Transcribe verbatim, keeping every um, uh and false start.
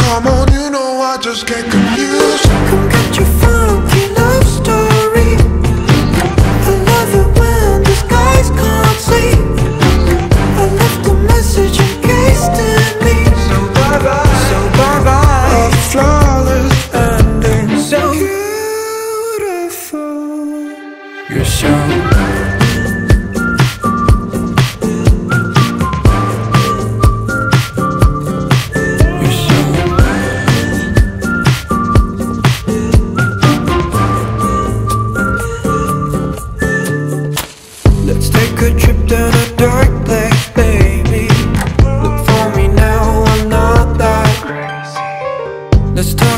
come on, you know I just get confused. Come get your funky love story. I love it when the skies can't see. I left a message encased in me. So bye bye, so bye bye. A flawless ending. So beautiful. You're so Let's take a trip down a dark place, baby. Look for me now, I'm not that crazy. Let's talk